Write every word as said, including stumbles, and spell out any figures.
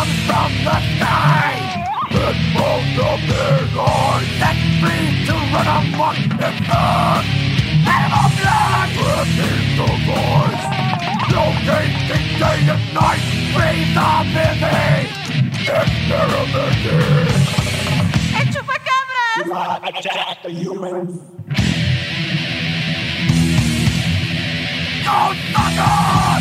comes from the sky. It won't appear set free to run amok the earth. Animal blood! Breathing the voice, locating day and night, breathe on living, experimenting. É chupacabras! Do not attack the humans! Go sucker!